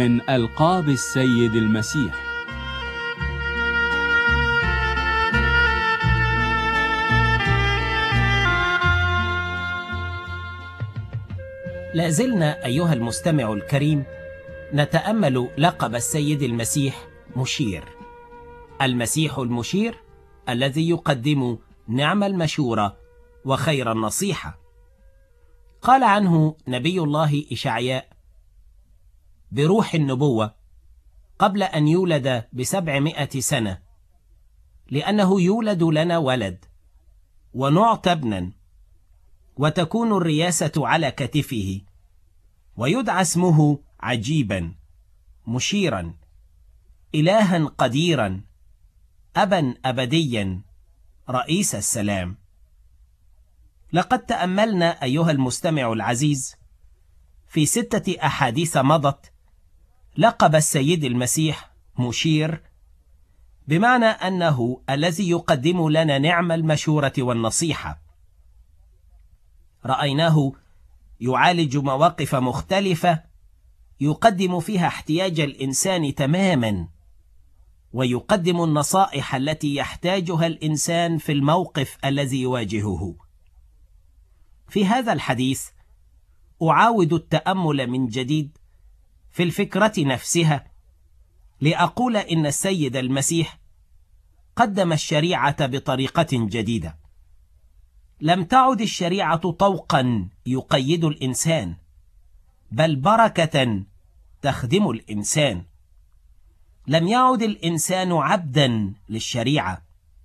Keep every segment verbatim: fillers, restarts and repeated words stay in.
من ألقاب السيد المسيح. لازلنا أيها المستمع الكريم نتأمل لقب السيد المسيح مشير. المسيح المشير الذي يقدم نعم المشورة وخير النصيحة. قال عنه نبي الله إشعياء بروح النبوة قبل أن يولد بسبعمائة سنة: لأنه يولد لنا ولد ونعطى ابنا وتكون الرياسة على كتفه ويدعى اسمه عجيبا، مشيرا، إلها قديرا، أبا أبديا، رئيس السلام. لقد تأملنا أيها المستمع العزيز في ستة أحاديث مضت لقب السيد المسيح مشير، بمعنى أنه الذي يقدم لنا نعم المشورة والنصيحة. رأيناه يعالج مواقف مختلفة يقدم فيها احتياج الإنسان تماما، ويقدم النصائح التي يحتاجها الإنسان في الموقف الذي يواجهه. في هذا الحديث أعاود التأمل من جديد في الفكرة نفسها لأقول إن السيد المسيح قدم الشريعة بطريقة جديدة. لم تعد الشريعة طوقا يقيد الإنسان، بل بركة تخدم الإنسان. لم يعد الإنسان عبدا للشريعة،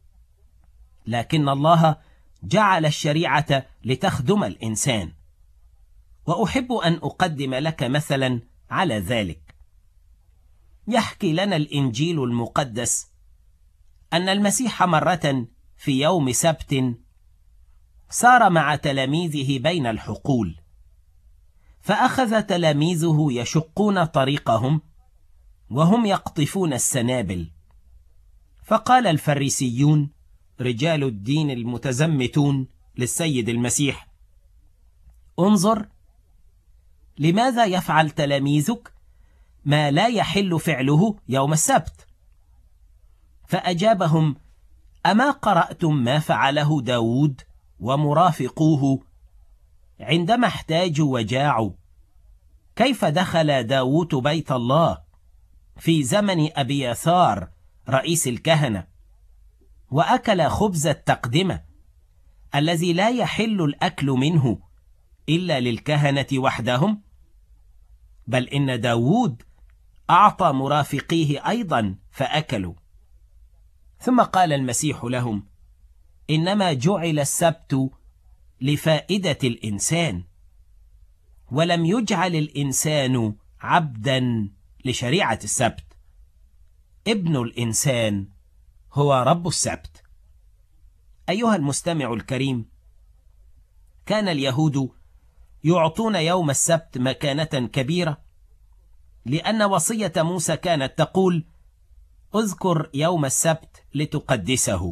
لكن الله جعل الشريعة لتخدم الإنسان. وأحب أن أقدم لك مثلا على ذلك. يحكي لنا الإنجيل المقدس أن المسيح مرة في يوم سبت سار مع تلاميذه بين الحقول، فأخذ تلاميذه يشقون طريقهم وهم يقطفون السنابل. فقال الفريسيون رجال الدين المتزمتون للسيد المسيح: انظر، لماذا يفعل تلاميذك ما لا يحل فعله يوم السبت؟ فأجابهم: أما قرأتم ما فعله داود ومرافقوه عندما احتاجوا وجاعوا؟ كيف دخل داود بيت الله في زمن أبياثار رئيس الكهنة وأكل خبز التقدمة الذي لا يحل الأكل منه إلا للكهنة وحدهم؟ بل إن داود أعطى مرافقيه أيضا فأكلوا. ثم قال المسيح لهم: إنما جعل السبت لفائدة الإنسان، ولم يجعل الإنسان عبدا لشريعة السبت. ابن الإنسان هو رب السبت. أيها المستمع الكريم، كان اليهود يعطون يوم السبت مكانة كبيرة، لأن وصية موسى كانت تقول: اذكر يوم السبت لتقدسه.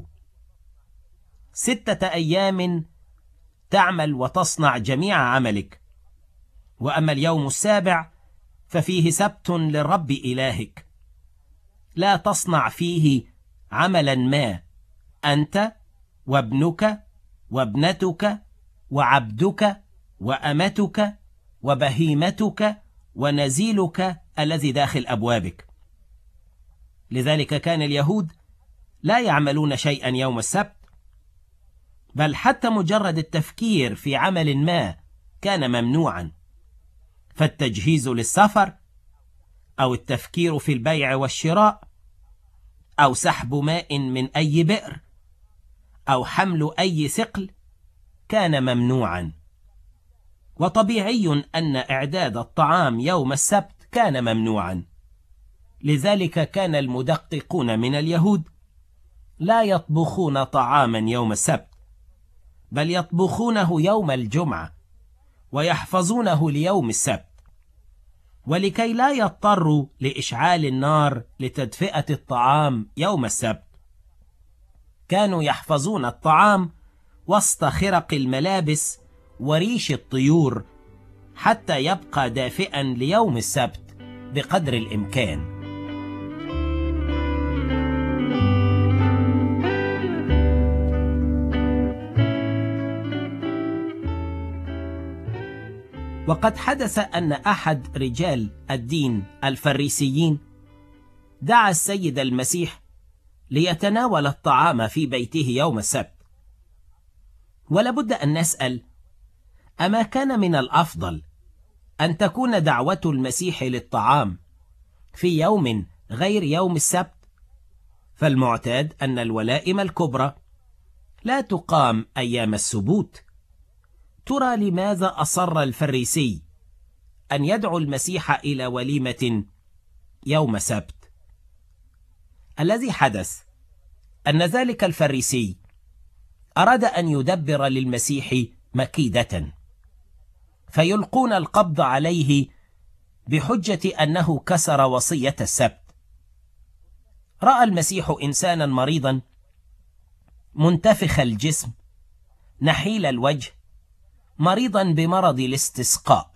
ستة أيام تعمل وتصنع جميع عملك، وأما اليوم السابع ففيه سبت للرب إلهك، لا تصنع فيه عملا ما، أنت وابنك وابنتك وعبدك وأمتك وبهيمتك ونزيلك الذي داخل أبوابك. لذلك كان اليهود لا يعملون شيئا يوم السبت، بل حتى مجرد التفكير في عمل ما كان ممنوعا. فالتجهيز للسفر أو التفكير في البيع والشراء أو سحب ماء من أي بئر أو حمل أي ثقل كان ممنوعا. وطبيعي أن إعداد الطعام يوم السبت كان ممنوعا. لذلك كان المدققون من اليهود لا يطبخون طعاما يوم السبت، بل يطبخونه يوم الجمعة ويحفظونه ليوم السبت، ولكي لا يضطروا لإشعال النار لتدفئة الطعام يوم السبت كانوا يحفظون الطعام وسط خرق الملابس وريش الطيور حتى يبقى دافئا ليوم السبت بقدر الإمكان. وقد حدث أن أحد رجال الدين الفريسيين دعا السيد المسيح ليتناول الطعام في بيته يوم السبت. ولابد أن نسأل: أما كان من الأفضل أن تكون دعوة المسيح للطعام في يوم غير يوم السبت؟ فالمعتاد أن الولائم الكبرى لا تقام أيام السبوت. ترى لماذا أصر الفريسي أن يدعو المسيح إلى وليمة يوم سبت؟ الذي حدث أن ذلك الفريسي أراد أن يدبر للمسيح مكيدة فيلقون القبض عليه بحجة أنه كسر وصية السبت. رأى المسيح إنسانا مريضا منتفخ الجسم نحيل الوجه مريضا بمرض الاستسقاء،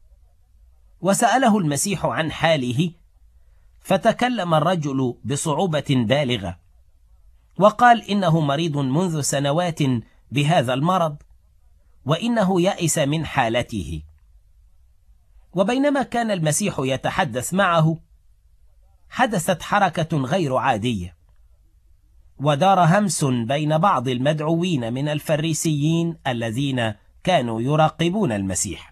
وسأله المسيح عن حاله، فتكلم الرجل بصعوبة بالغة وقال إنه مريض منذ سنوات بهذا المرض، وإنه يئس من حالته. وبينما كان المسيح يتحدث معه حدثت حركة غير عادية، ودار همس بين بعض المدعوين من الفريسيين الذين كانوا يراقبون المسيح.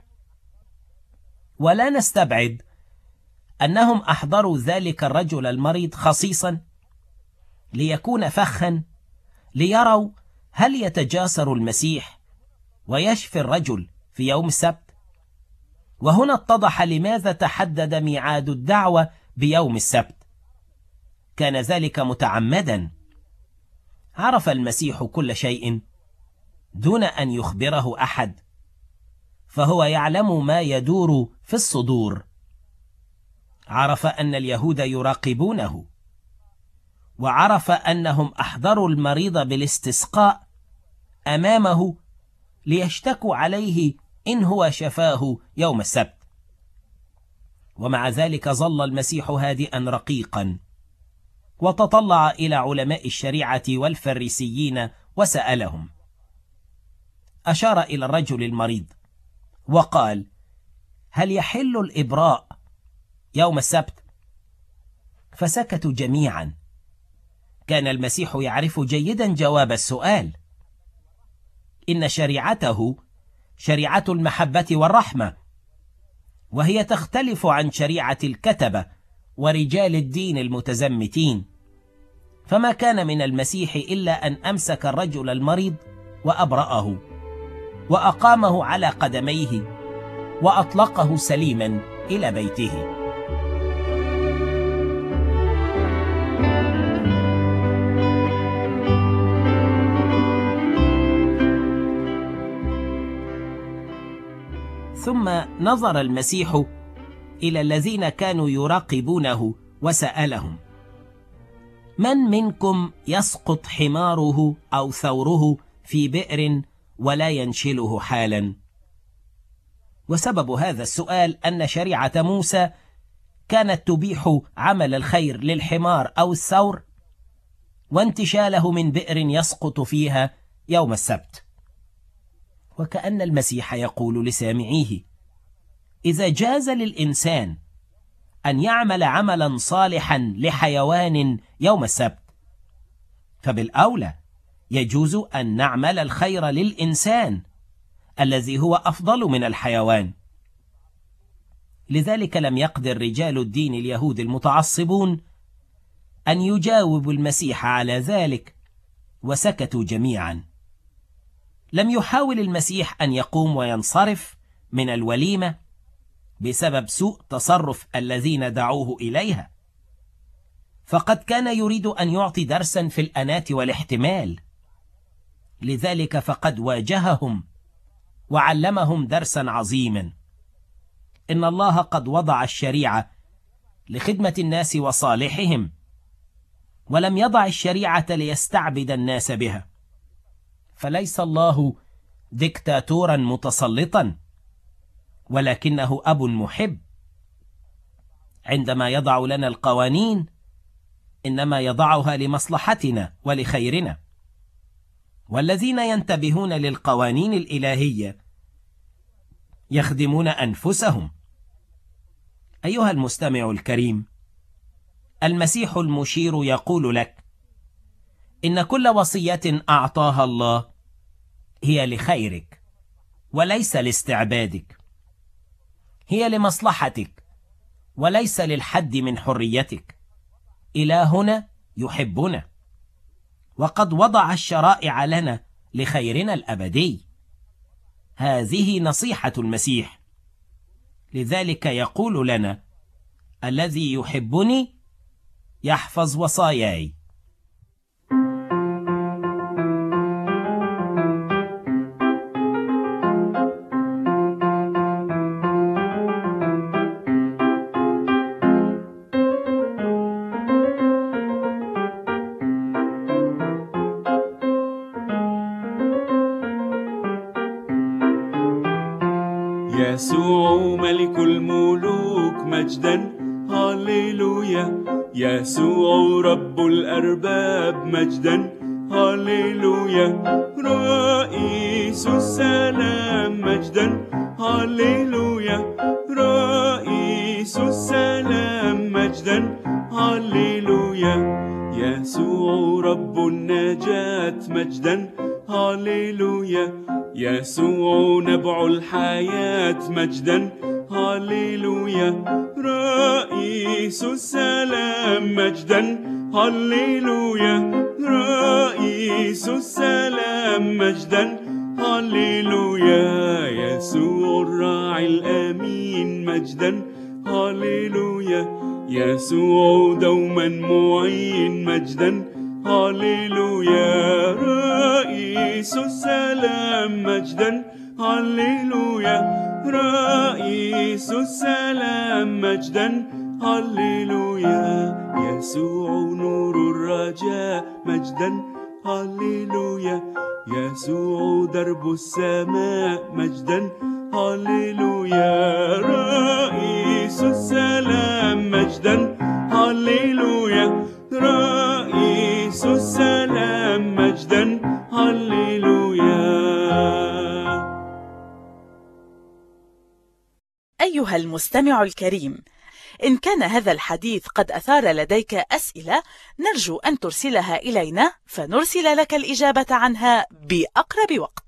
ولا نستبعد أنهم أحضروا ذلك الرجل المريض خصيصا ليكون فخا، ليروا هل يتجاسر المسيح ويشفي الرجل في يوم السبت. وهنا اتضح لماذا تحدد ميعاد الدعوة بيوم السبت. كان ذلك متعمدا. عرف المسيح كل شيء دون أن يخبره أحد، فهو يعلم ما يدور في الصدور. عرف أن اليهود يراقبونه، وعرف أنهم أحضروا المريض بالاستسقاء أمامه ليشتكوا عليه إن هو شفاه يوم السبت. ومع ذلك ظل المسيح هادئا رقيقا، وتطلع إلى علماء الشريعة والفريسيين وسألهم. أشار إلى الرجل المريض وقال: هل يحل الإبراء يوم السبت؟ فسكتوا جميعا. كان المسيح يعرف جيدا جواب السؤال. إن شريعته شريعة المحبة والرحمة، وهي تختلف عن شريعة الكتبة ورجال الدين المتزمتين. فما كان من المسيح إلا أن أمسك الرجل المريض وأبرأه، وأقامه على قدميه، وأطلقه سليما إلى بيته. ثم نظر المسيح إلى الذين كانوا يراقبونه وسألهم: من منكم يسقط حماره أو ثوره في بئر ولا ينشله حالا؟ وسبب هذا السؤال أن شريعة موسى كانت تبيح عمل الخير للحمار أو الثور وانتشاله من بئر يسقط فيها يوم السبت. وكأن المسيح يقول لسامعيه: إذا جاز للإنسان أن يعمل عملا صالحا لحيوان يوم السبت، فبالأولى يجوز أن نعمل الخير للإنسان الذي هو أفضل من الحيوان. لذلك لم يقدر رجال الدين اليهود المتعصبون أن يجاوبوا المسيح على ذلك، وسكتوا جميعا. لم يحاول المسيح أن يقوم وينصرف من الوليمة بسبب سوء تصرف الذين دعوه إليها، فقد كان يريد أن يعطي درسا في الأناة والاحتمال. لذلك فقد واجههم وعلمهم درسا عظيما. إن الله قد وضع الشريعة لخدمة الناس وصالحهم، ولم يضع الشريعة ليستعبد الناس بها. فليس الله ديكتاتورا متسلطا، ولكنه أب محب. عندما يضع لنا القوانين إنما يضعها لمصلحتنا ولخيرنا. والذين ينتبهون للقوانين الإلهية يخدمون أنفسهم. أيها المستمع الكريم، المسيح المشير يقول لك إن كل وصية أعطاها الله هي لخيرك وليس لاستعبادك، هي لمصلحتك وليس للحد من حريتك. إلهنا يحبنا وقد وضع الشرائع لنا لخيرنا الأبدي. هذه نصيحة المسيح، لذلك يقول لنا: الذي يحبني يحفظ وصاياي. يسوع ملك الملوك مجدا هاليلويا، يسوع رب الأرباب مجدا هاليلويا، رئيس السلام مجدا هاليلويا، رئيس السلام مجدا هاليلويا، يسوع رب النجاة مجدا هاليلويا، يسوع نبع الحياة مجدا هاليلويا، رئيس السلام مجدا هاليلويا، رئيس السلام مجدا هاليلويا، يسوع الراعي الأمين مجدا هاليلويا، يسوع دوما معين مجدا هاليلويا، رئيس السلام مجدا هاليلويا، رئيس السلام مجدا هاليلويا، يسوع نور الرجاء مجدا هاليلويا، يسوع درب السماء مجدا هاليلويا، رئيس السلام مجدا هاليلويا، رئيس السلام مجدا هاليلويا. أيها المستمع الكريم، إن كان هذا الحديث قد أثار لديك أسئلة نرجو أن ترسلها إلينا فنرسل لك الإجابة عنها بأقرب وقت.